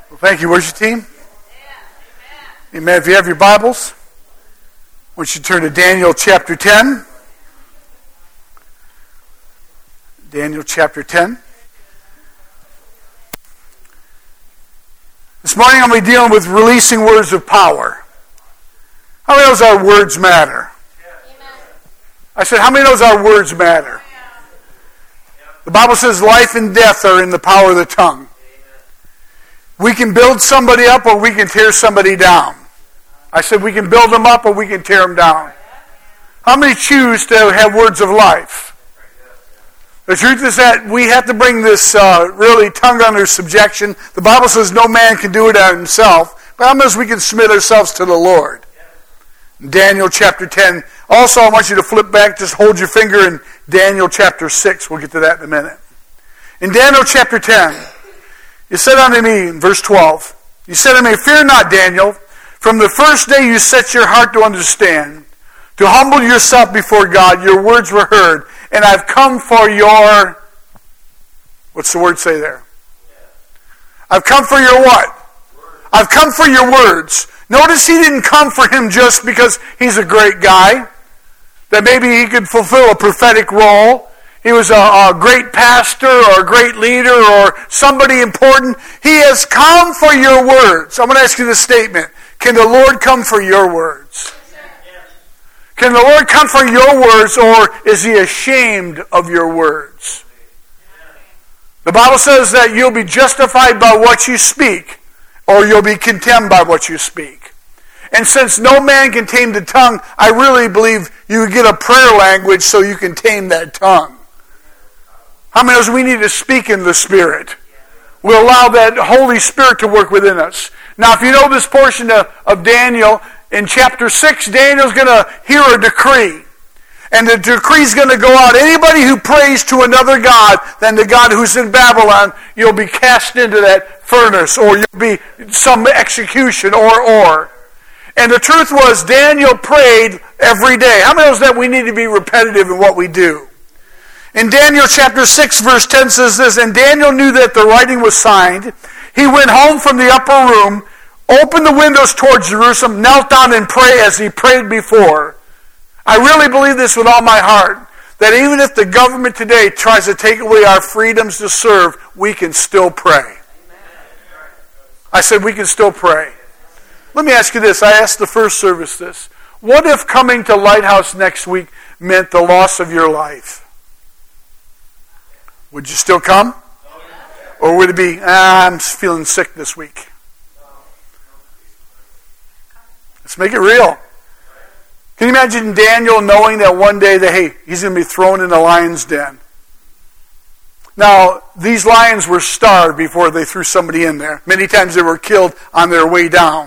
Well, thank you, worship team. Amen. If you have your Bibles, I want you to turn to Daniel chapter 10. Daniel chapter 10. This morning I'm going to be dealing with releasing words of power. How many knows our words matter? I said, how many knows our words matter? The Bible says life and death are in the power of the tongue. We can build somebody up or we can tear somebody down. I said we can build them up or we can tear them down. How many choose to have words of life? The truth is that we have to bring this really tongue under subjection. The Bible says no man can do it out himself, but how much we can submit ourselves to the Lord. Daniel chapter 10. Also, I want you to flip back, just hold your finger in Daniel chapter 6. We'll get to that in a minute. In Daniel chapter 10, you said unto me, in verse 12, you said unto me, fear not, Daniel, from the first day you set your heart to understand, to humble yourself before God, your words were heard, and I've come for your, what's the word say there? I've come for your what? I've come for your words. Notice he didn't come for him just because he's a great guy, that maybe he could fulfill a prophetic role. He was a great pastor or a great leader or somebody important. He has come for your words. I'm going to ask you this statement. Can the Lord come for your words? Can the Lord come for your words, or is he ashamed of your words? The Bible says that you'll be justified by what you speak, or you'll be condemned by what you speak. And since no man can tame the tongue, I really believe you get a prayer language so you can tame that tongue. How many of us we need to speak in the Spirit? We'll allow that Holy Spirit to work within us. Now, if you know this portion of Daniel, in chapter 6, Daniel's going to hear a decree. And the decree is going to go out. Anybody who prays to another God than the God who's in Babylon, you'll be cast into that furnace, or you'll be some execution, or. And the truth was, Daniel prayed every day. How many knows that we need to be repetitive in what we do? In Daniel chapter 6, verse 10 says this, and Daniel knew that the writing was signed. He went home from the upper room, opened the windows towards Jerusalem, knelt down and prayed as he prayed before. I really believe this with all my heart, that even if the government today tries to take away our freedoms to serve, we can still pray. I said we can still pray. Let me ask you this. I asked the first service this. What if coming to Lighthouse next week meant the loss of your life? Would you still come? Or would it be, I'm feeling sick this week? Let's make it real. Can you imagine Daniel knowing that one day that, hey, he's going to be thrown in the lion's den? Now, these lions were starved before they threw somebody in there. Many times they were killed on their way down.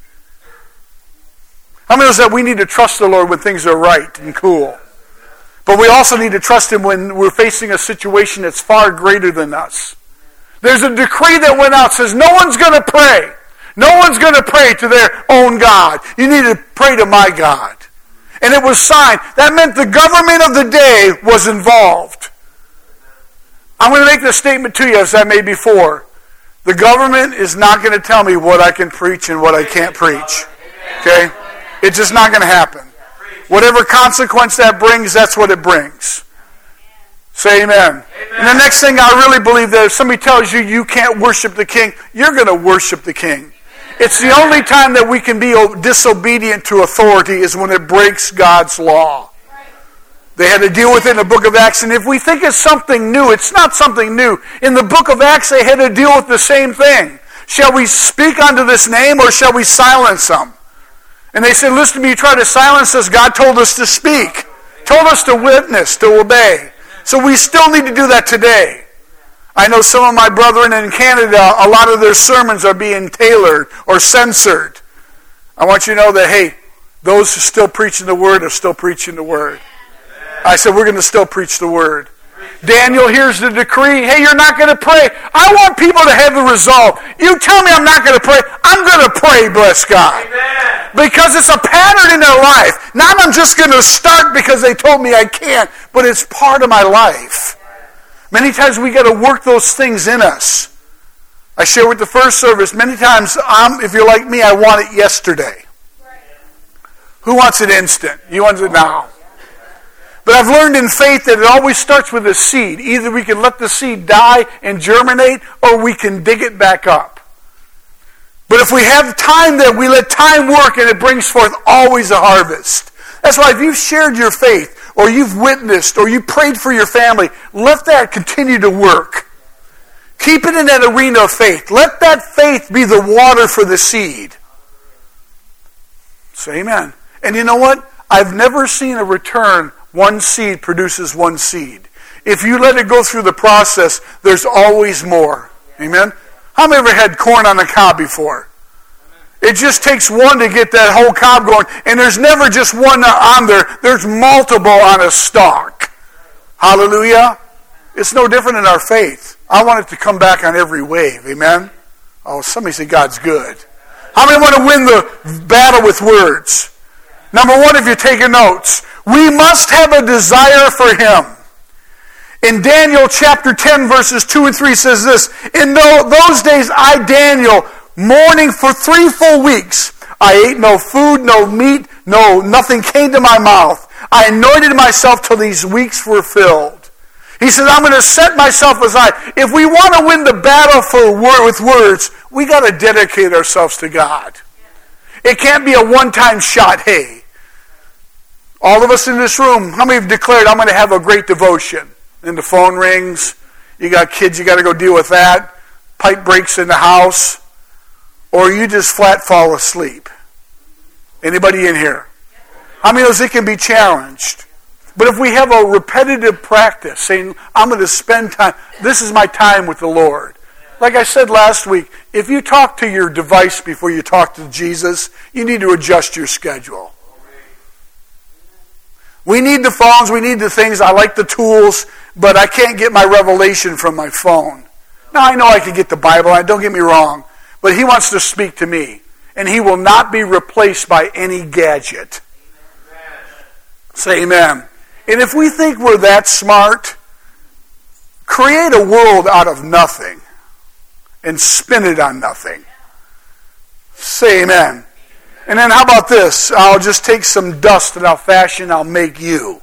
How many knows that we need to trust the Lord when things are right and cool? But we also need to trust Him when we're facing a situation that's far greater than us. There's a decree that went out that says no one's going to pray. No one's going to pray to their own God. You need to pray to my God. And it was signed. That meant the government of the day was involved. I'm going to make this statement to you as I made before. The government is not going to tell me what I can preach and what I can't preach. Okay? It's just not going to happen. Whatever consequence that brings, that's what it brings. Say amen. And the next thing, I really believe that if somebody tells you you can't worship the King, you're going to worship the King. It's the only time that we can be disobedient to authority is when it breaks God's law. They had to deal with it in the book of Acts, and if we think it's something new, it's not something new. In the book of Acts, they had to deal with the same thing. Shall we speak unto this name, or shall we silence them? And they said, listen to me, you try to silence us. God told us to speak. Told us to witness, to obey. So we still need to do that today. I know some of my brethren in Canada, a lot of their sermons are being tailored or censored. I want you to know that, hey, those who are still preaching the Word are still preaching the Word. I said, we're going to still preach the Word. Daniel hears the decree, hey, you're not going to pray. I want people to have the resolve. You tell me I'm not going to pray. I'm going to pray, bless God. Amen. Because it's a pattern in their life. Not I'm just going to start because they told me I can't, but it's part of my life. Many times we got to work those things in us. I share with the first service, many times, if you're like me, I want it yesterday. Who wants it instant? You want it now. But I've learned in faith that it always starts with a seed. Either we can let the seed die and germinate, or we can dig it back up. But if we have time there, we let time work, and it brings forth always a harvest. That's why if you've shared your faith, or you've witnessed, or you prayed for your family, let that continue to work. Keep it in that arena of faith. Let that faith be the water for the seed. Say amen. And you know what? I've never seen a return. One seed produces one seed. If you let it go through the process, there's always more. Amen? How many ever had corn on a cob before? It just takes one to get that whole cob going. And there's never just one on there. There's multiple on a stalk. Hallelujah. It's no different in our faith. I want it to come back on every wave. Amen? Oh, somebody say God's good. How many want to win the battle with words? Number one, if you're taking notes, we must have a desire for Him. In Daniel chapter 10, verses 2 and 3 says this, "In those days I, Daniel, mourning for 3 full weeks, I ate no food, no meat, nothing came to my mouth. I anointed myself till these weeks were filled." He says, I'm going to set myself aside. If we want to win the battle with words, we got to dedicate ourselves to God. It can't be a one-time shot. Hey, all of us in this room, how many have declared, I'm going to have a great devotion? And the phone rings. You got kids, you got to go deal with that. Pipe breaks in the house. Or you just flat fall asleep. Anybody in here? How many knows it can be challenged? But if we have a repetitive practice, saying, I'm going to spend time, this is my time with the Lord. Like I said last week, if you talk to your device before you talk to Jesus, you need to adjust your schedule. We need the phones, we need the things, I like the tools, but I can't get my revelation from my phone. Now I know I can get the Bible, don't get me wrong, but He wants to speak to me. And He will not be replaced by any gadget. Say amen. And if we think we're that smart, create a world out of nothing and spin it on nothing. Say amen. And then how about this? I'll just take some dust and I'll make you.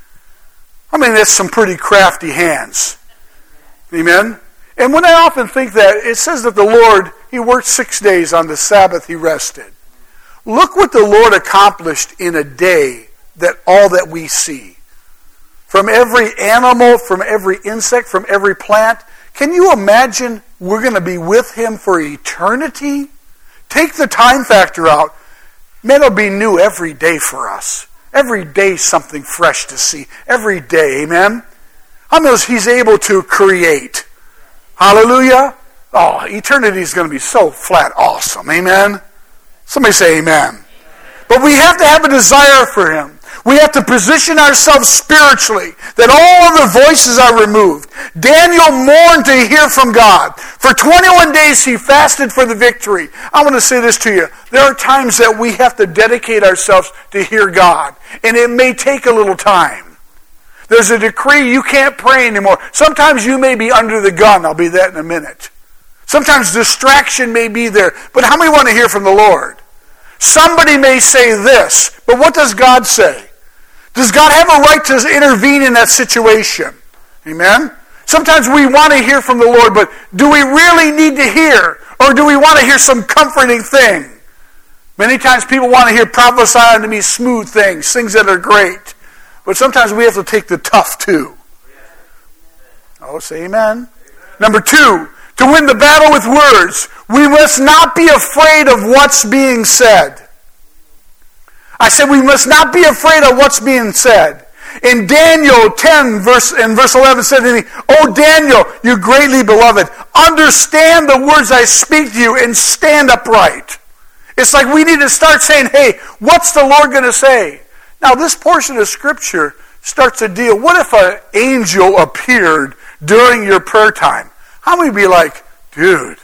I mean, that's some pretty crafty hands. Amen? And when I often think that, it says that the Lord, He worked 6 days, on the Sabbath He rested. Look what the Lord accomplished in a day, all that we see. From every animal, from every insect, from every plant. Can you imagine we're going to be with Him for eternity? Take the time factor out. Man, it'll be new every day for us. Every day something fresh to see. Every day, amen? How many knows He's able to create? Hallelujah? Oh, eternity is going to be so flat awesome, amen? Somebody say amen. But we have to have a desire for Him. We have to position ourselves spiritually, that all other voices are removed. Daniel mourned to hear from God. For 21 days he fasted for the victory. I want to say this to you. There are times that we have to dedicate ourselves to hear God. And it may take a little time. There's a decree, you can't pray anymore. Sometimes you may be under the gun. I'll be that in a minute. Sometimes distraction may be there. But how many want to hear from the Lord? Somebody may say this, but what does God say? Does God have a right to intervene in that situation? Amen? Sometimes we want to hear from the Lord, but do we really need to hear? Or do we want to hear some comforting thing? Many times people want to hear prophesy unto me smooth things that are great. But sometimes we have to take the tough too. Oh, say amen. Number 2, to win the battle with words, we must not be afraid of what's being said. I said we must not be afraid of what's being said. In Daniel 10, verse 11 said to me, "O Daniel, you greatly beloved, understand the words I speak to you and stand upright." It's like we need to start saying, hey, what's the Lord going to say? Now this portion of Scripture starts to deal, what if an angel appeared during your prayer time? How many would be like, dude?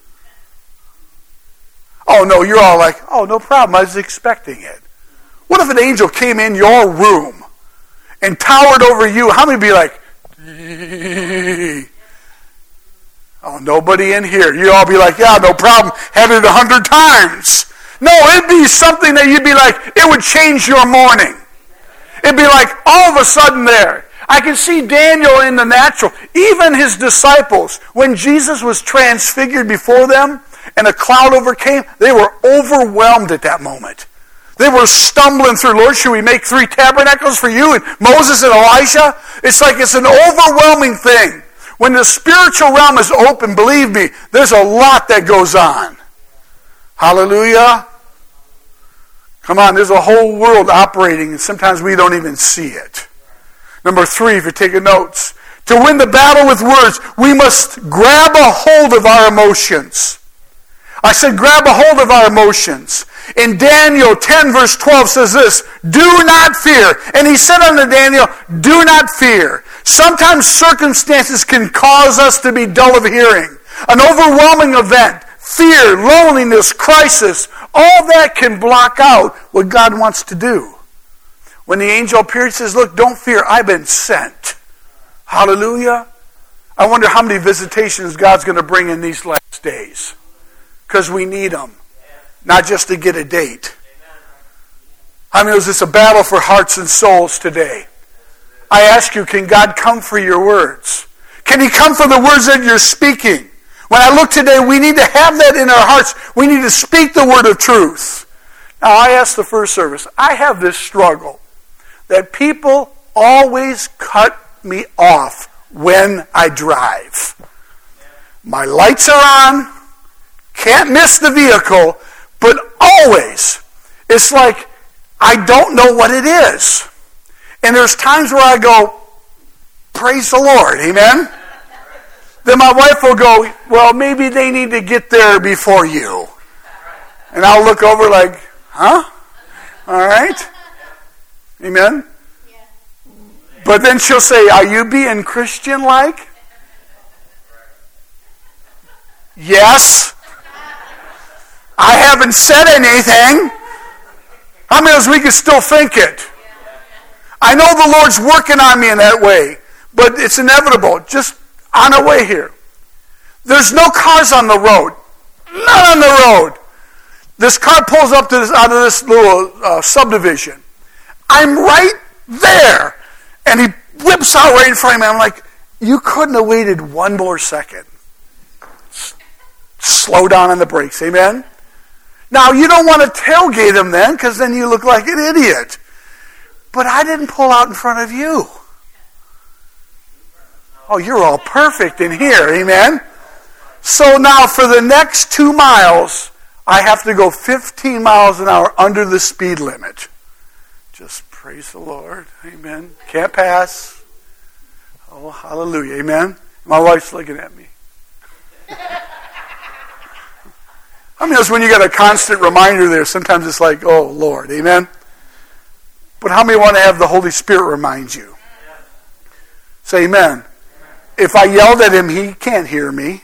Oh no, you're all like, oh no problem, I was expecting it. What if an angel came in your room and towered over you? How many would be like, Oh, nobody in here. You all be like, yeah, no problem. Had it 100 times. No, it'd be something that you'd be like, it would change your morning. It'd be like all of a sudden there. I can see Daniel in the natural. Even his disciples, when Jesus was transfigured before them and a cloud overcame, they were overwhelmed at that moment. They were stumbling through, Lord, should we make 3 tabernacles for you and Moses and Elijah? It's like it's an overwhelming thing. When the spiritual realm is open, believe me, there's a lot that goes on. Hallelujah. Come on, there's a whole world operating, and sometimes we don't even see it. Number 3, if you're taking notes, to win the battle with words, we must grab a hold of our emotions. I said grab a hold of our emotions. In Daniel 10 verse 12 says this, do not fear. And he said unto Daniel, do not fear. Sometimes circumstances can cause us to be dull of hearing. An overwhelming event, fear, loneliness, crisis, all that can block out what God wants to do. When the angel appeared, he says, look, don't fear, I've been sent. Hallelujah. I wonder how many visitations God's going to bring in these last days. Because we need them. Not just to get a date. I mean, it's a battle for hearts and souls today. I ask you, can God come for your words? Can He come for the words that you're speaking? When I look today, we need to have that in our hearts. We need to speak the word of truth. Now, I asked the first service, I have this struggle that people always cut me off when I drive. My lights are on, can't miss the vehicle, but always, it's like I don't know what it is. And there's times where I go, praise the Lord, amen? Then my wife will go, well, maybe they need to get there before you. And I'll look over like, huh? All right. Amen? But then she'll say, are you being Christian-like? Yes. I haven't said anything. How many of us we can still think it? I know the Lord's working on me in that way, but it's inevitable. Just on our way here. There's no cars on the road. None on the road. This car pulls up to out of this little subdivision. I'm right there. And he whips out right in front of me. I'm like, you couldn't have waited one more second. Slow down on the brakes. Amen? Now, you don't want to tailgate him then, because then you look like an idiot. But I didn't pull out in front of you. Oh, you're all perfect in here. Amen? So now for the next 2 miles, I have to go 15 miles an hour under the speed limit. Just praise the Lord. Amen. Can't pass. Oh, hallelujah. Amen. My wife's looking at me. I mean, it's when you got a constant reminder there. Sometimes it's like, oh, Lord. Amen. But how many want to have the Holy Spirit remind you? Say amen. If I yelled at him, he can't hear me.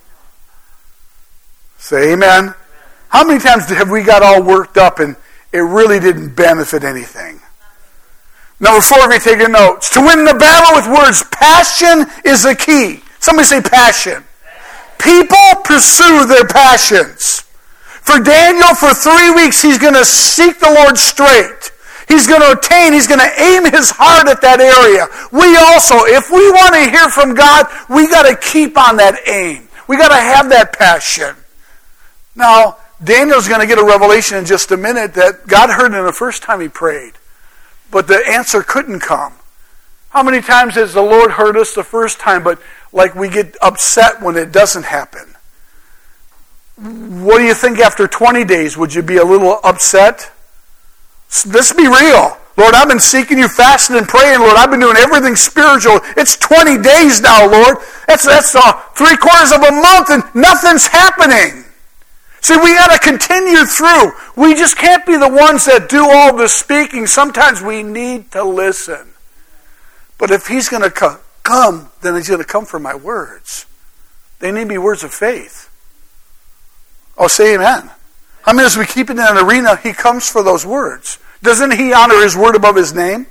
Say amen. How many times have we got all worked up and it really didn't benefit anything? Number 4, if you're taking notes. To win the battle with words, passion is the key. Somebody say passion. People pursue their passions. For Daniel, for 3 weeks, he's going to seek the Lord straight. He's going to attain, he's going to aim his heart at that area. We also, if we want to hear from God, we got to keep on that aim. We got to have that passion. Now, Daniel's going to get a revelation in just a minute that God heard him the first time he prayed. But the answer couldn't come. How many times has the Lord heard us the first time, but like we get upset when it doesn't happen? What do you think after 20 days? Would you be a little upset? Let's be real. Lord, I've been seeking you, fasting and praying. Lord, I've been doing everything spiritual. It's 20 days now, Lord. That's 3/4 of a month and nothing's happening. See, we got to continue through. We just can't be the ones that do all the speaking. Sometimes we need to listen. But if he's going to come, then he's going to come for my words. They need to be words of faith. Oh, say amen. I mean, as we keep it in an arena, he comes for those words. Doesn't he honor his word above his name?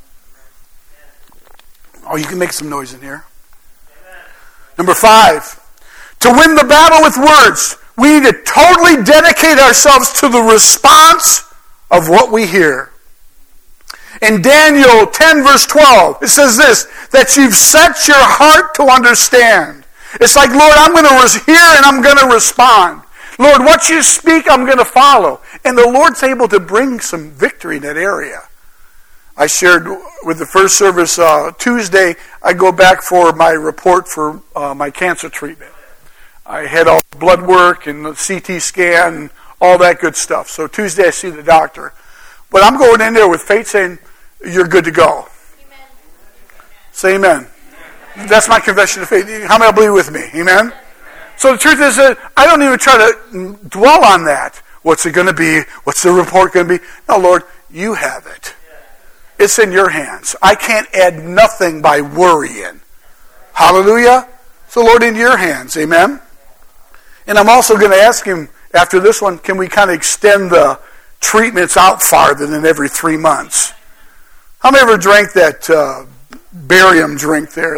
Oh, you can make some noise in here. Number 5. To win the battle with words, we need to totally dedicate ourselves to the response of what we hear. In Daniel 10 verse 12, it says this, that you've set your heart to understand. It's like, Lord, I'm going to hear and I'm going to respond. Lord, what you speak, I'm going to follow. And the Lord's able to bring some victory in that area. I shared with the first service Tuesday, I go back for my report for my cancer treatment. I had all the blood work and the CT scan and all that good stuff. So Tuesday I see the doctor. But I'm going in there with faith saying, you're good to go. Amen. Say amen. That's my confession of faith. How many believe with me? Amen? So the truth is that I don't even try to dwell on that. What's it going to be? What's the report going to be? No, Lord, you have it. It's in your hands. I can't add nothing by worrying. Hallelujah. So Lord, in your hands. Amen? And I'm also going to ask him, after this one, can we kind of extend the treatments out farther than every 3 months? How many ever drank that barium drink there?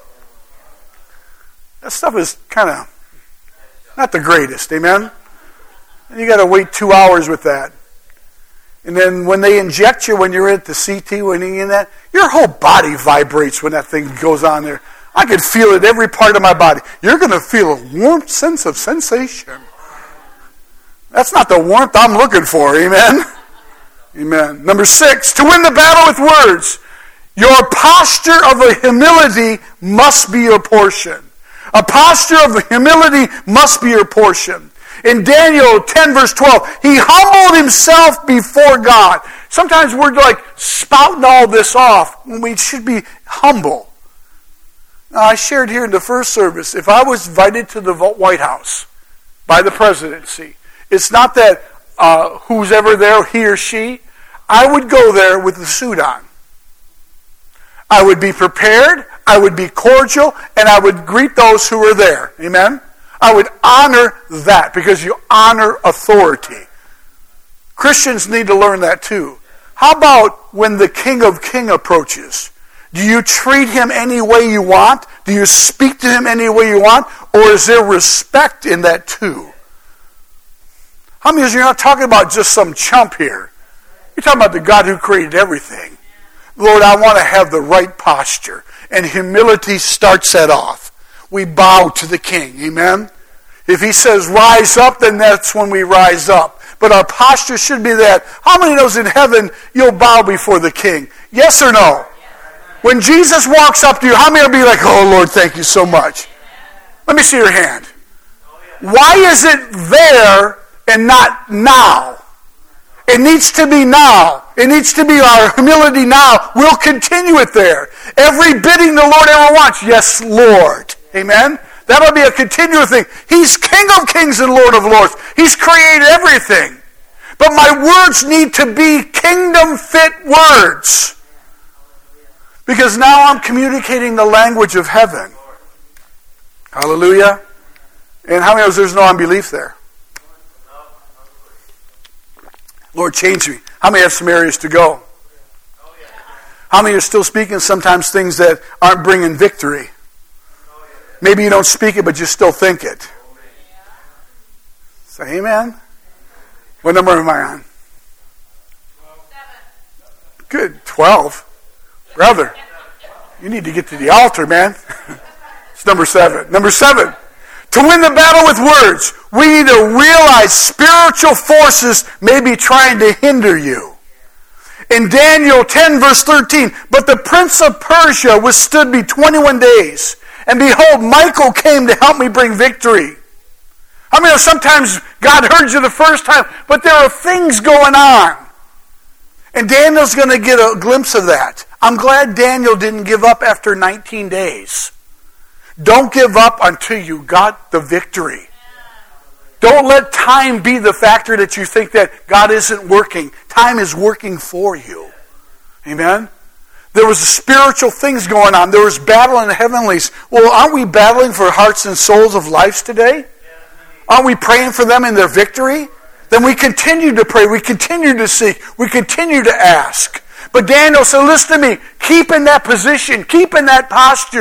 That stuff is kind of not the greatest, amen? And you got to wait 2 hours with that. And then when they inject you, when you're at the CT, when you're in that, your whole body vibrates when that thing goes on there. I could feel it every part of my body. You're going to feel a warm sense of sensation. That's not the warmth I'm looking for, amen? Amen. Number 6, to win the battle with words, your posture of humility must be your portion. A posture of humility must be your portion. In Daniel 10 verse 12, he humbled himself before God. Sometimes we're like spouting all this off when we should be humble. Now, I shared here in the first service, if I was invited to the White House by the presidency, it's not that who's ever there, he or she, I would go there with the suit on. I would be prepared, I would be cordial, and I would greet those who are there. Amen? I would honor that because you honor authority. Christians need to learn that too. How about when the King of Kings approaches? Do you treat him any way you want? Do you speak to him any way you want? Or is there respect in that too? How many of you are not talking about just some chump here? You're talking about the God who created everything. Lord, I want to have the right posture. And humility starts that off. We bow to the King. Amen? If he says rise up, then that's when we rise up. But our posture should be that. How many knows in heaven you'll bow before the King? Yes or no? When Jesus walks up to you, how many will be like, oh Lord, thank you so much? Let me see your hand. Why is it there and not now? It needs to be now. It needs to be our humility now. We'll continue it there. Every bidding the Lord ever wants. Yes, Lord. Amen? That'll be a continual thing. He's King of Kings and Lord of Lords. He's created everything. But my words need to be kingdom-fit words. Because now I'm communicating the language of heaven. Hallelujah. And how many of us, there's no unbelief there? Lord, change me. How many have some areas to go? How many are still speaking sometimes things that aren't bringing victory? Maybe you don't speak it, but you still think it. Say amen. What number am I on? 7. Good. 12. Brother, you need to get to the altar, man. It's number 7. Number 7. To win the battle with words, we need to realize spiritual forces may be trying to hinder you. In Daniel 10 verse 13, but the prince of Persia withstood me 21 days. And behold, Michael came to help me bring victory. I mean, sometimes God heard you the first time, but there are things going on. And Daniel's going to get a glimpse of that. I'm glad Daniel didn't give up after 19 days. Don't give up until you got the victory. Don't let time be the factor that you think that God isn't working. Time is working for you. Amen? There was spiritual things going on. There was battle in the heavenlies. Well, aren't we battling for hearts and souls of lives today? Aren't we praying for them in their victory? Then we continue to pray. We continue to seek. We continue to ask. But Daniel said, listen to me. Keep in that position. Keep in that posture.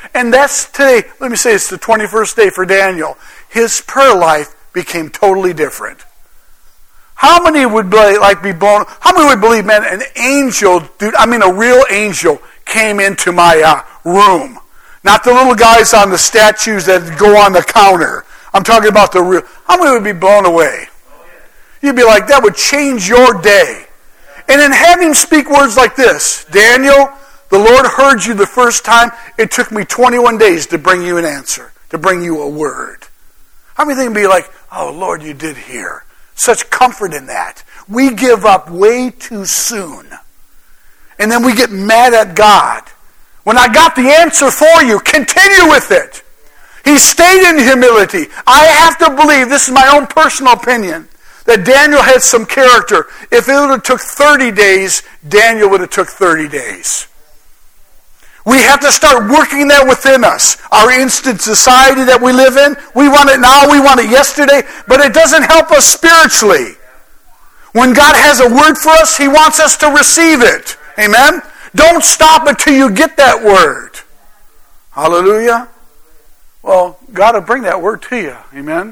And that's today, let me say it's the 21st day for Daniel. His prayer life became totally different. How many would be blown? How many would believe, man, an angel, a real angel came into my room? Not the little guys on the statues that go on the counter. I'm talking about the real. How many would be blown away? You'd be like, that would change your day. And then have him speak words like this. Daniel, the Lord heard you the first time. It took me 21 days to bring you an answer, to bring you a word. How many think would be like, oh, Lord, you did hear. Such comfort in that. We give up way too soon. And then we get mad at God. When I got the answer for you, continue with it. He stayed in humility. I have to believe, this is my own personal opinion, that Daniel had some character. If it would have took 30 days, Daniel would have took 30 days. We have to start working that within us. Our instant society that we live in, we want it now, we want it yesterday, but it doesn't help us spiritually. When God has a word for us, He wants us to receive it. Amen? Don't stop until you get that word. Hallelujah. Well, God will bring that word to you. Amen?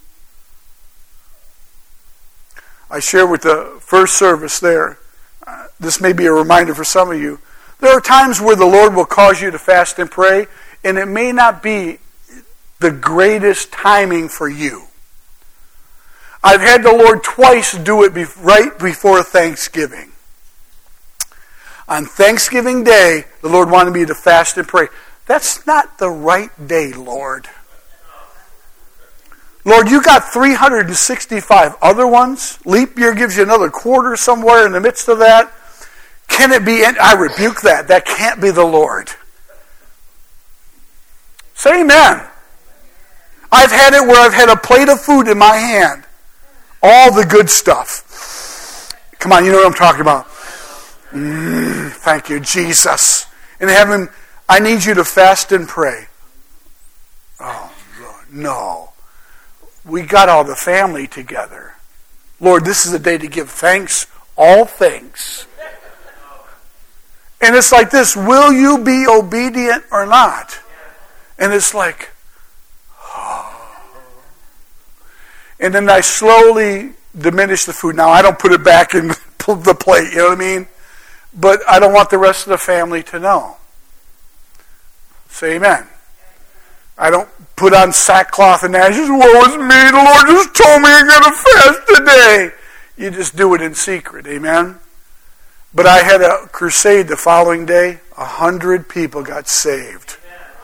I share with the first service there. This may be a reminder for some of you. There are times where the Lord will cause you to fast and pray, and it may not be the greatest timing for you. I've had the Lord twice do it right before Thanksgiving. On Thanksgiving Day, the Lord wanted me to fast and pray. That's not the right day, Lord. Lord, you got 365 other ones. Leap year gives you another quarter somewhere in the midst of that. Can it be? I rebuke that. That can't be the Lord. Say amen. I've had it where I've had a plate of food in my hand. All the good stuff. Come on, you know what I'm talking about. Thank you, Jesus. In heaven, I need you to fast and pray. Oh, Lord, no. We got all the family together. Lord, this is a day to give thanks, all things. And it's like this, will you be obedient or not? And it's like, oh. And then I slowly diminish the food. Now, I don't put it back in the plate, you know what I mean? But I don't want the rest of the family to know. Say amen. I don't put on sackcloth and ashes. Woe is me, the Lord just told me I'm going to fast today. You just do it in secret, amen? But I had a crusade the following day. 100 people got saved.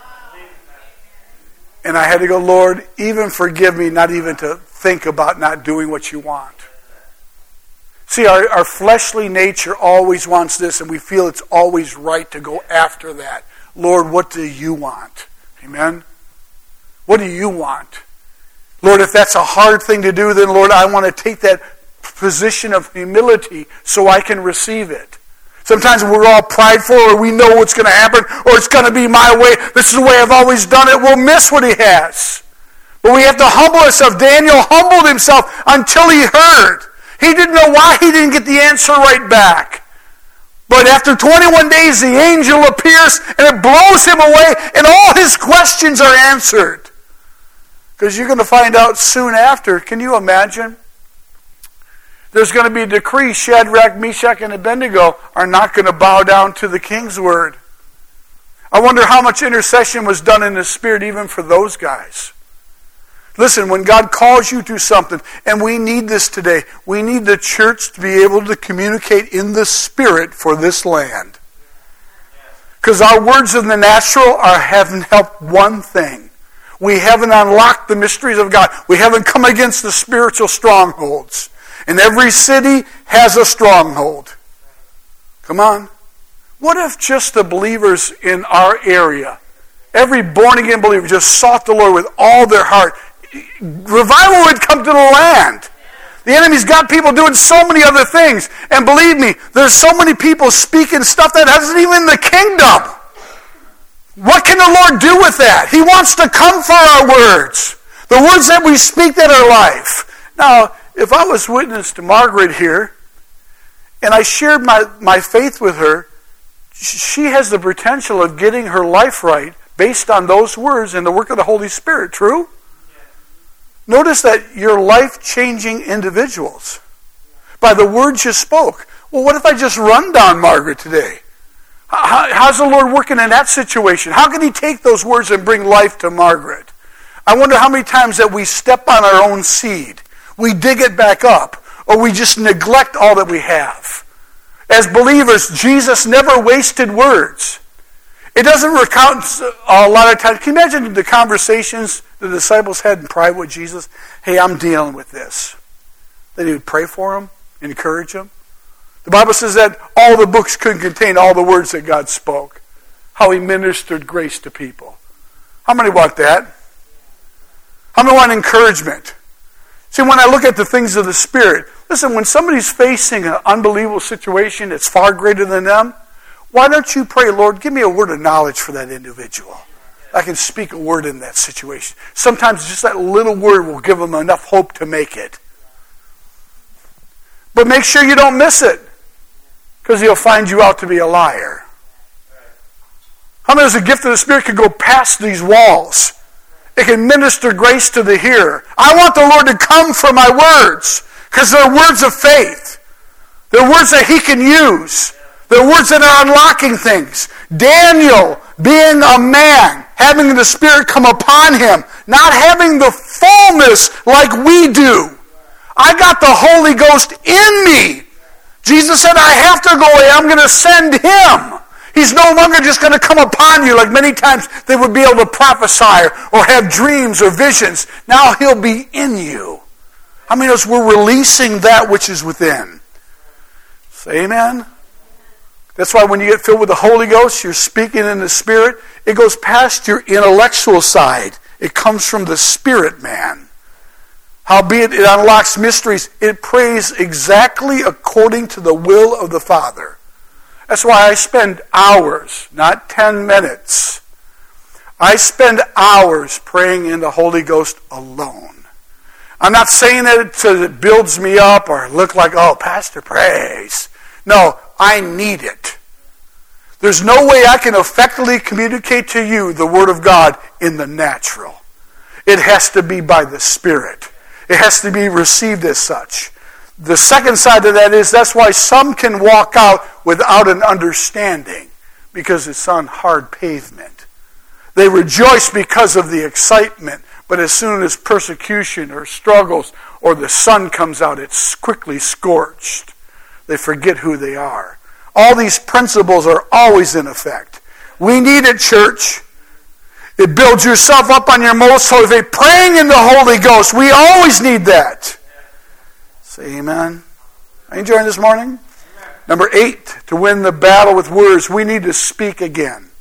And I had to go, Lord, even forgive me not even to think about not doing what you want. See, our fleshly nature always wants this, and we feel it's always right to go after that. Lord, what do you want? Amen? What do you want? Lord, if that's a hard thing to do, then Lord, I want to take that position of humility so I can receive it. Sometimes we're all prideful, or we know what's going to happen, or it's going to be my way. This is the way I've always done it. We'll miss what He has. But we have to humble ourselves. Daniel humbled himself until he heard. He didn't know why he didn't get the answer right back. But after 21 days, the angel appears, and it blows him away, and all his questions are answered. Because you're going to find out soon after. Can you imagine? There's going to be a decree. Shadrach, Meshach, and Abednego are not going to bow down to the king's word. I wonder how much intercession was done in the Spirit even for those guys. Listen, when God calls you to something, and we need this today, we need the church to be able to communicate in the Spirit for this land. Because our words in the natural haven't helped one thing. We haven't unlocked the mysteries of God. We haven't come against the spiritual strongholds. And every city has a stronghold. Come on. What if just the believers in our area, every born-again believer just sought the Lord with all their heart? Revival would come to the land. The enemy's got people doing so many other things. And believe me, there's so many people speaking stuff that isn't even in the kingdom. What can the Lord do with that? He wants to come for our words. The words that we speak that are life. Now, if I was witness to Margaret here, and I shared my faith with her, she has the potential of getting her life right based on those words and the work of the Holy Spirit. True? Notice that you're life-changing individuals by the words you spoke. Well, what if I just run down Margaret today? How's the Lord working in that situation? How can He take those words and bring life to Margaret? I wonder how many times that we step on our own seed. We dig it back up, or we just neglect all that we have. As believers, Jesus never wasted words. It doesn't recount a lot of times. Can you imagine the conversations the disciples had in private with Jesus? Hey, I'm dealing with this. Then He would pray for them, encourage them. The Bible says that all the books couldn't contain all the words that God spoke. How He ministered grace to people. How many want that? How many want encouragement? See, when I look at the things of the Spirit, listen, when somebody's facing an unbelievable situation that's far greater than them, why don't you pray, Lord, give me a word of knowledge for that individual. I can speak a word in that situation. Sometimes just that little word will give them enough hope to make it. But make sure you don't miss it, because He'll find you out to be a liar. How many of the gift of the Spirit can go past these walls? It can minister grace to the hearer. I want the Lord to come from my words, because they're words of faith. They're words that He can use. They're words that are unlocking things. Daniel, being a man, having the Spirit come upon him, not having the fullness like we do. I got the Holy Ghost in me. Jesus said, I have to go away. I'm going to send Him. He's no longer just going to come upon you like many times they would be able to prophesy or have dreams or visions. Now He'll be in you. How many of us we're releasing that which is within? Say amen. That's why when you get filled with the Holy Ghost, you're speaking in the Spirit. It goes past your intellectual side. It comes from the Spirit man. Howbeit it unlocks mysteries. It prays exactly according to the will of the Father. That's why I spend hours, not 10 minutes. I spend hours praying in the Holy Ghost alone. I'm not saying it so that it builds me up or look like, oh, Pastor prays. No, I need it. There's no way I can effectively communicate to you the Word of God in the natural. It has to be by the Spirit. It has to be received as such. The second side of that is that's why some can walk out without an understanding, because it's on hard pavement. They rejoice because of the excitement, but as soon as persecution or struggles or the sun comes out, it's quickly scorched. They forget who they are. All these principles are always in effect. We need it, church. It builds yourself up on your most holy faith. Praying in the Holy Ghost, we always need that. Say amen. Are you enjoying this morning? Number 8, to win the battle with words, we need to speak again.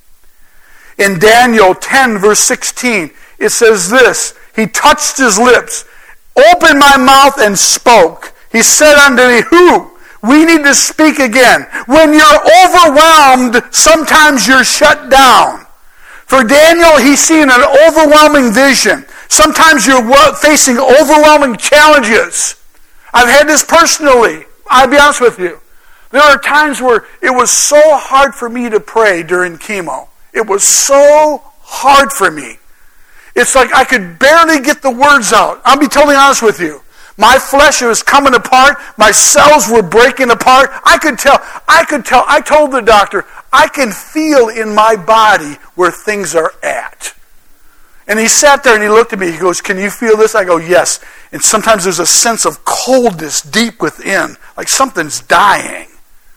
In Daniel 10, verse 16, it says this, He touched His lips, opened my mouth and spoke. He said unto me, Who? We need to speak again. When you're overwhelmed, sometimes you're shut down. For Daniel, he's seen an overwhelming vision. Sometimes you're facing overwhelming challenges. I've had this personally. I'll be honest with you. There are times where it was so hard for me to pray during chemo. It was so hard for me. It's like I could barely get the words out. I'll be totally honest with you. My flesh was coming apart. My cells were breaking apart. I could tell. I told the doctor, I can feel in my body where things are at. And he sat there and he looked at me. He goes, can you feel this? I go, yes. And sometimes there's a sense of coldness deep within, like something's dying.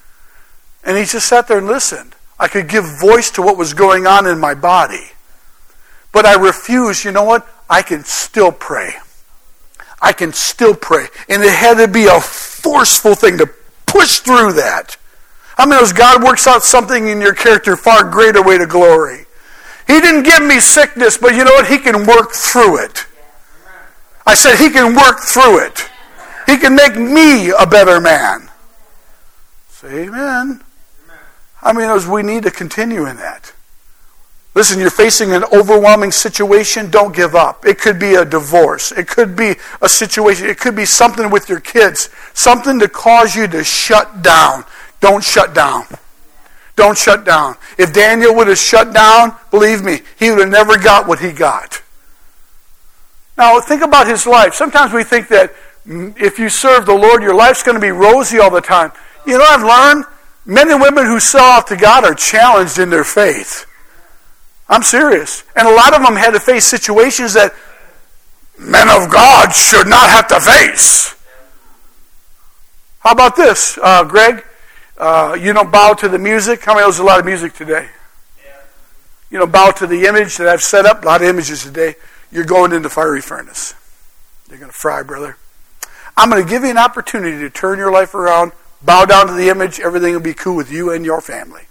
And he just sat there and listened. I could give voice to what was going on in my body. But I refused. You know what? I can still pray. I can still pray. And it had to be a forceful thing to push through that. How many knows God works out something in your character far greater way to glory? He didn't give me sickness, but you know what? He can work through it. I said He can work through it. He can make me a better man. Say amen. How many knows we need to continue in that? Listen, you're facing an overwhelming situation, don't give up. It could be a divorce. It could be a situation. It could be something with your kids. Something to cause you to shut down. Don't shut down. Don't shut down. If Daniel would have shut down, believe me, he would have never got what he got. Now, think about his life. Sometimes we think that if you serve the Lord, your life's going to be rosy all the time. You know what I've learned? Men and women who sell out to God are challenged in their faith. I'm serious. And a lot of them had to face situations that men of God should not have to face. How about this, Greg? You don't bow to the music. How many knows there's a lot of music today? You don't bow to the image that I've set up. A lot of images today. You're going into the fiery furnace. You're going to fry, brother. I'm going to give you an opportunity to turn your life around, bow down to the image. Everything will be cool with you and your family.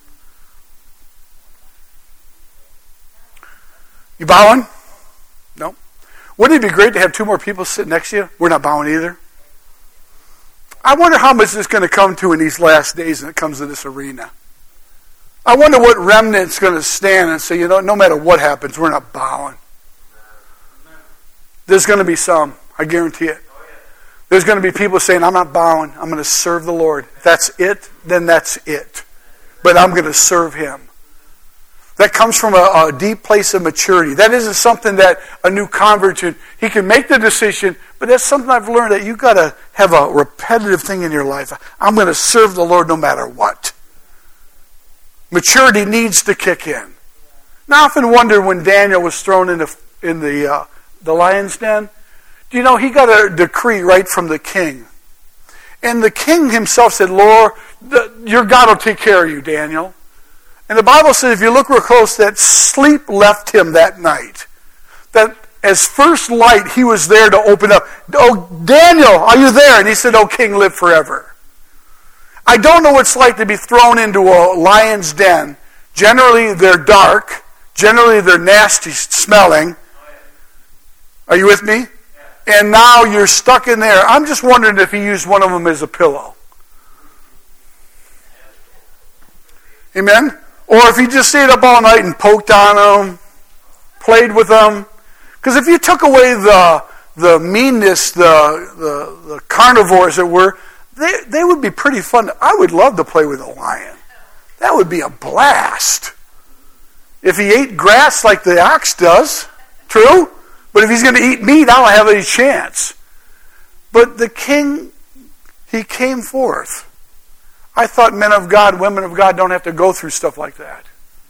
You bowing? No. Wouldn't it be great to have two more people sit next to you? We're not bowing either. I wonder how much it's going to come to in these last days when it comes to this arena. I wonder what remnant's going to stand and say, no matter what happens, we're not bowing. There's going to be some, I guarantee it. There's going to be people saying, I'm not bowing, I'm going to serve the Lord. If that's it, then that's it. But I'm going to serve Him. That comes from a deep place of maturity. That isn't something that a new convert, he can make the decision, but that's something I've learned that you've got to have a repetitive thing in your life. I'm going to serve the Lord no matter what. Maturity needs to kick in. Now, I often wonder when Daniel was thrown in the lion's den, do you know he got a decree right from the king? And the king himself said, Lord, your God will take care of you, Daniel. And the Bible says, if you look real close, that sleep left him that night. That as first light, he was there to open up. Oh, Daniel, are you there? And he said, oh, king, live forever. I don't know what it's like to be thrown into a lion's den. Generally, they're dark. Generally, they're nasty smelling. Are you with me? And now you're stuck in there. I'm just wondering if he used one of them as a pillow. Amen? Or if he just stayed up all night and poked on them, played with them. Because if you took away the meanness, the carnivores that were, they would be pretty fun. I would love to play with a lion. That would be a blast. If he ate grass like the ox does, true? But if he's going to eat meat, I don't have any chance. But the king, he came forth. I thought men of God, women of God don't have to go through stuff like that.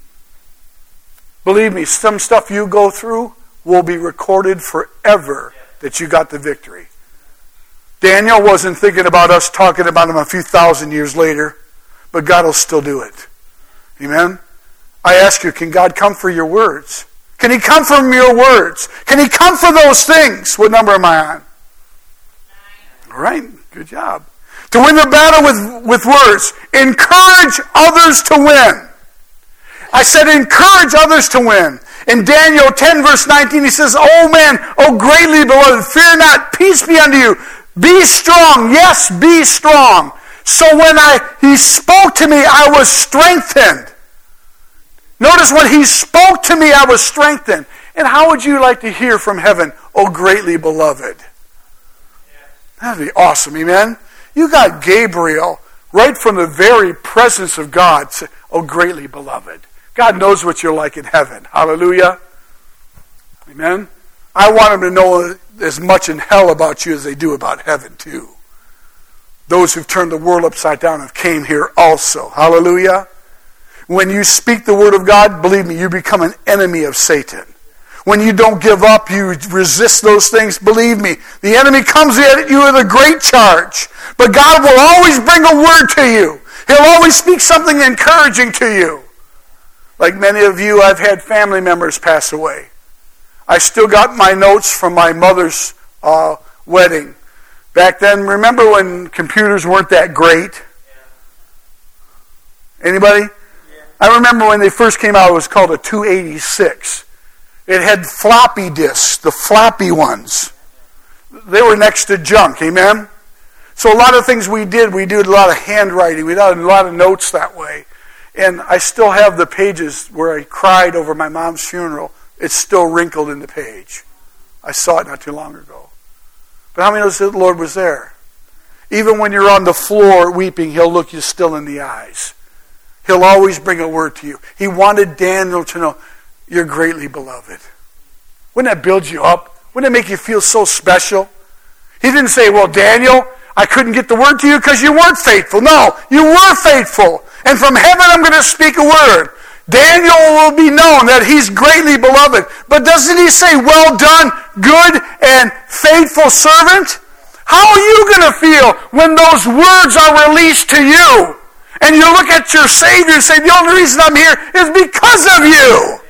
Believe me, some stuff you go through will be recorded forever that you got the victory. Daniel wasn't thinking about us talking about him a few thousand years later, but God will still do it. Amen? I ask you, can God come for your words? Can He come from your words? Can He come for those things? What number am I on? 9. All right, good job. To win the battle with words. Encourage others to win. I said encourage others to win. In Daniel 10 verse 19 he says, O man, O greatly beloved, fear not, peace be unto you. Be strong, yes, be strong. So when he spoke to me, I was strengthened. Notice when he spoke to me, I was strengthened. And how would you like to hear from heaven, O greatly beloved? That'd be awesome, amen? You got Gabriel right from the very presence of God. Say, oh, greatly beloved. God knows what you're like in heaven. Hallelujah. Amen. I want them to know as much in hell about you as they do about heaven too. Those who've turned the world upside down have came here also. Hallelujah. When you speak the word of God, believe me, you become an enemy of Satan. When you don't give up, you resist those things, believe me, the enemy comes at you with a great charge. But God will always bring a word to you. He'll always speak something encouraging to you. Like many of you, I've had family members pass away. I still got my notes from my mother's wedding. Back then, remember when computers weren't that great? Anybody? I remember when they first came out, it was called a 286. It had floppy disks, the floppy ones. They were next to junk, amen? So a lot of things we did a lot of handwriting. We did a lot of notes that way. And I still have the pages where I cried over my mom's funeral. It's still wrinkled in the page. I saw it not too long ago. But how many knows that the Lord was there? Even when you're on the floor weeping, He'll look you still in the eyes. He'll always bring a word to you. He wanted Daniel to know, you're greatly beloved. Wouldn't that build you up? Wouldn't it make you feel so special? He didn't say, well, Daniel, I couldn't get the word to you because you weren't faithful. No, you were faithful. And from heaven I'm going to speak a word. Daniel will be known that he's greatly beloved. But doesn't he say, well done, good and faithful servant? How are you going to feel when those words are released to you? And you look at your Savior and say, the only reason I'm here is because of you.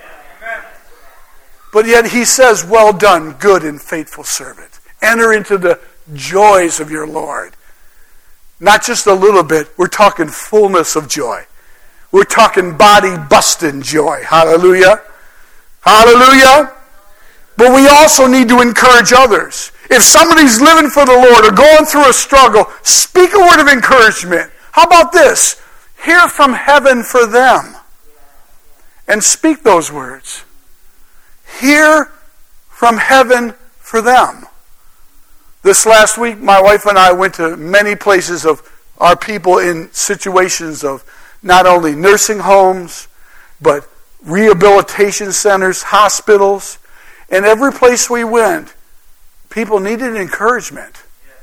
But yet he says, well done, good and faithful servant. Enter into the joys of your Lord. Not just a little bit. We're talking fullness of joy. We're talking body-busting joy. Hallelujah. Hallelujah. But we also need to encourage others. If somebody's living for the Lord or going through a struggle, speak a word of encouragement. How about this? Hear from heaven for them. And speak those words. Hear from heaven for them. This last week, my wife and I went to many places of our people in situations of not only nursing homes, but rehabilitation centers, hospitals. And every place we went, people needed encouragement.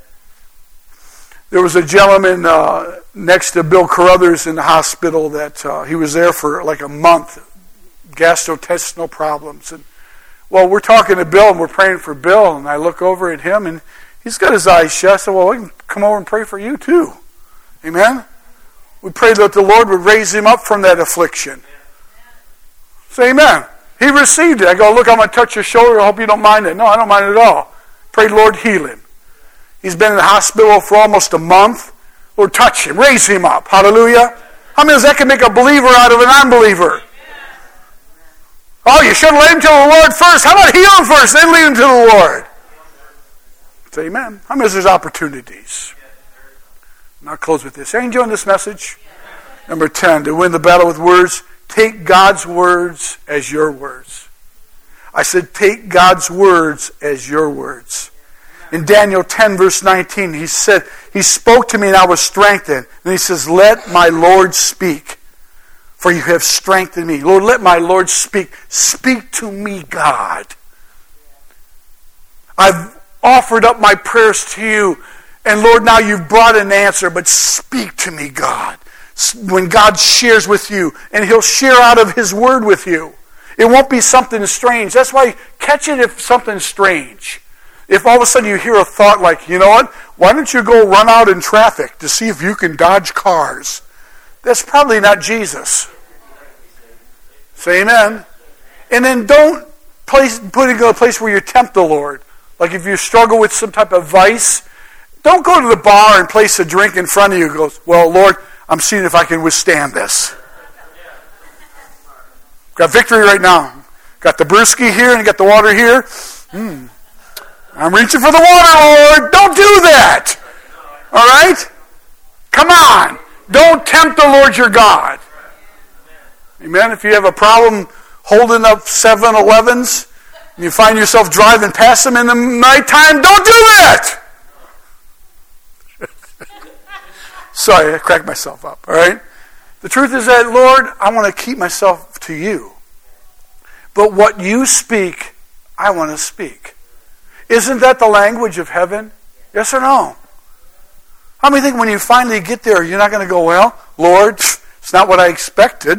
There was a gentleman next to Bill Carruthers in the hospital that he was there for like a month, gastrointestinal problems. And well, we're talking to Bill and we're praying for Bill, and I look over at him and he's got his eyes shut. I said, well, we can come over and pray for you too. Amen? We prayed that the Lord would raise him up from that affliction. Say amen. He received it. I go, look, I'm going to touch your shoulder. I hope you don't mind it. No, I don't mind it at all. Pray, Lord, heal him. He's been in the hospital for almost a month. Lord, touch him. Raise him up. Hallelujah. How many of that can make a believer out of an unbeliever? Oh, you should have led him to the Lord first. How about heal him first, then lead him to the Lord? Say amen. How many of there's opportunities? And I'll close with this. Are you enjoying this message? Number 10, to win the battle with words, take God's words as your words. I said, take God's words as your words. In Daniel 10, verse 19, he said, he spoke to me and I was strengthened. And he says, let my Lord speak, for you have strengthened me. Lord, let my Lord speak. Speak to me, God. I've offered up my prayers to you, and Lord, now you've brought an answer, but speak to me, God. When God shares with you, and he'll share out of his word with you. It won't be something strange. That's why catch it if something's strange. If all of a sudden you hear a thought like, you know what, why don't you go run out in traffic to see if you can dodge cars? That's probably not Jesus. Say amen. And then don't put it in a place where you tempt the Lord. Like if you struggle with some type of vice, don't go to the bar and place a drink in front of you and go, well, Lord, I'm seeing if I can withstand this. Got victory right now. Got the brewski here and got the water here. I'm reaching for the water, Lord. Don't do that. All right? Come on. Don't tempt the Lord your God. Amen. If you have a problem holding up 7-Elevens and you find yourself driving past them in the nighttime, don't do that. Sorry, I cracked myself up. All right? The truth is that, Lord, I want to keep myself to you. But what you speak, I want to speak. Isn't that the language of heaven? Yes or no? How many think when you finally get there, you're not going to go, well, Lord, it's not what I expected.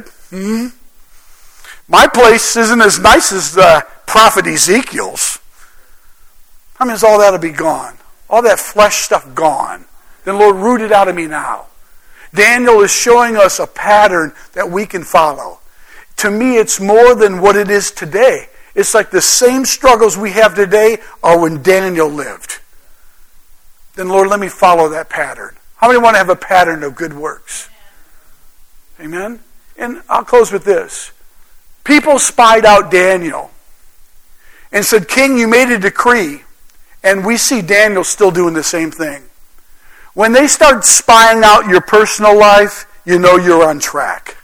My place isn't as nice as the prophet Ezekiel's. How many is all that to be gone? All that flesh stuff gone. Then Lord, root it out of me now. Daniel is showing us a pattern that we can follow. To me, it's more than what it is today. It's like the same struggles we have today are when Daniel lived. Then Lord, let me follow that pattern. How many want to have a pattern of good works? Amen? And I'll close with this. People spied out Daniel and said, King, you made a decree. And we see Daniel still doing the same thing. When they start spying out your personal life, you know you're on track.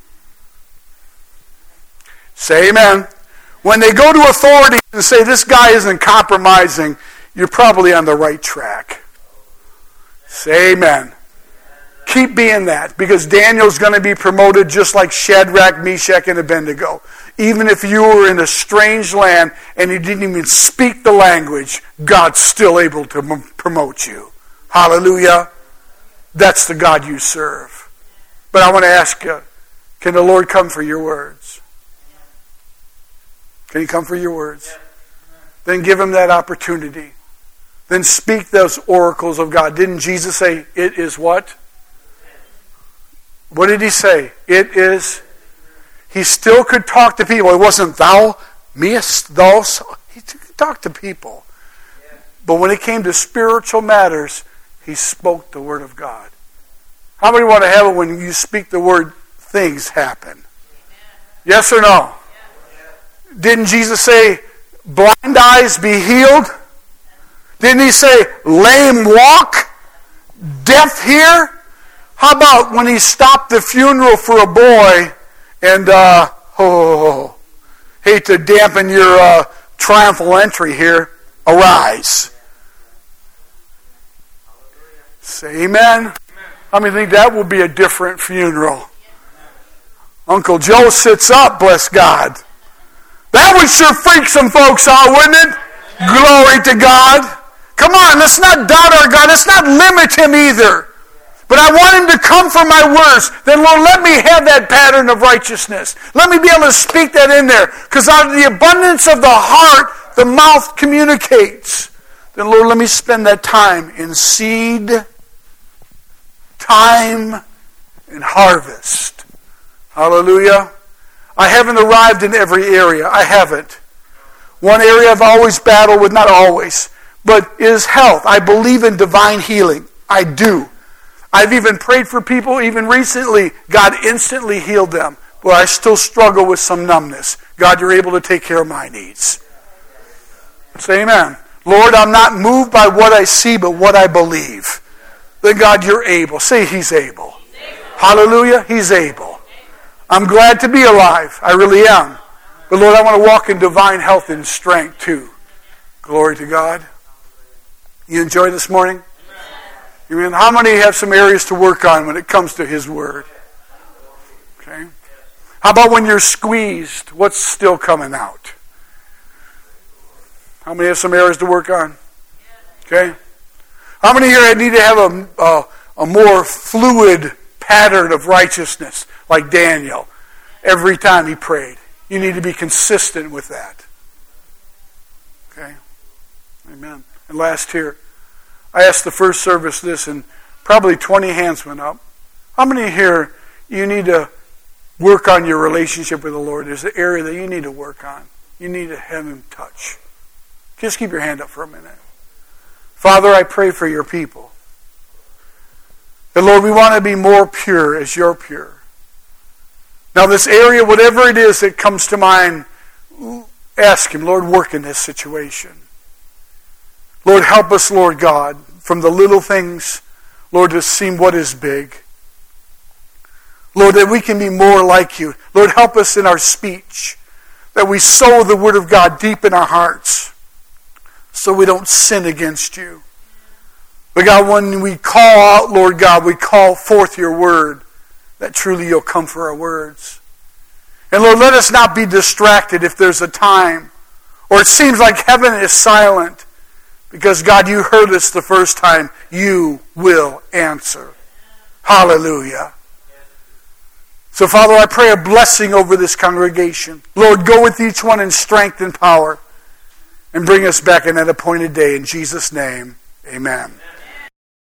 Say amen. When they go to authorities and say this guy isn't compromising, you're probably on the right track. Say amen. Keep being that, because Daniel's going to be promoted just like Shadrach, Meshach, and Abednego. Even if you were in a strange land and you didn't even speak the language, God's still able to promote you. Hallelujah. That's the God you serve. But I want to ask you, can the Lord come for your words? Can He come for your words? Then give Him that opportunity. Then speak those oracles of God. Didn't Jesus say, it is what? What did He say? It is. He still could talk to people. It wasn't thou mayest thou. He could talk to people. But when it came to spiritual matters, He spoke the Word of God. How many want to have it when you speak the Word, things happen? Yes or no? Didn't Jesus say, blind eyes be healed? Didn't He say, lame walk? Deaf hear? How about when He stopped the funeral for a boy and, hate to dampen your triumphal entry here, arise. Say amen. How many think that will be a different funeral? Uncle Joe sits up, bless God. That would sure freak some folks out, wouldn't it? Glory to God. Come on, let's not doubt our God. Let's not limit Him either. But I want Him to come for my words. Then, Lord, let me have that pattern of righteousness. Let me be able to speak that in there. Because out of the abundance of the heart, the mouth communicates. Then, Lord, let me spend that time in seed, time, and harvest. Hallelujah. I haven't arrived in every area. I haven't. One area I've always battled with, not always, but is health. I believe in divine healing. I do. I've even prayed for people, even recently, God instantly healed them. But I still struggle with some numbness. God, you're able to take care of my needs. Say amen. Lord, I'm not moved by what I see, but what I believe. Then God, you're able. Say He's able. Hallelujah, He's able. I'm glad to be alive. I really am. But Lord, I want to walk in divine health and strength too. Glory to God. You enjoy this morning? How many have some areas to work on when it comes to His Word? Okay. How about when you're squeezed? What's still coming out? How many have some areas to work on? Okay. How many here need to have a more fluid pattern of righteousness like Daniel every time he prayed? You need to be consistent with that. Okay. Amen. And last here. I asked the first service this, and probably 20 hands went up. How many here, you need to work on your relationship with the Lord? There's an area that you need to work on. You need to have Him touch. Just keep your hand up for a minute. Father, I pray for your people. And Lord, we want to be more pure as you're pure. Now this area, whatever it is that comes to mind, ask Him, Lord, work in this situation. Lord, help us, Lord God, from the little things, Lord, to see what is big. Lord, that we can be more like you. Lord, help us in our speech, that we sow the Word of God deep in our hearts, so we don't sin against you. But God, when we call out, Lord God, we call forth your Word, that truly you'll come for our words. And Lord, let us not be distracted if there's a time, or it seems like heaven is silent. Because, God, you heard us the first time. You will answer. Hallelujah. So, Father, I pray a blessing over this congregation. Lord, go with each one in strength and power. And bring us back in that appointed day. In Jesus' name, amen.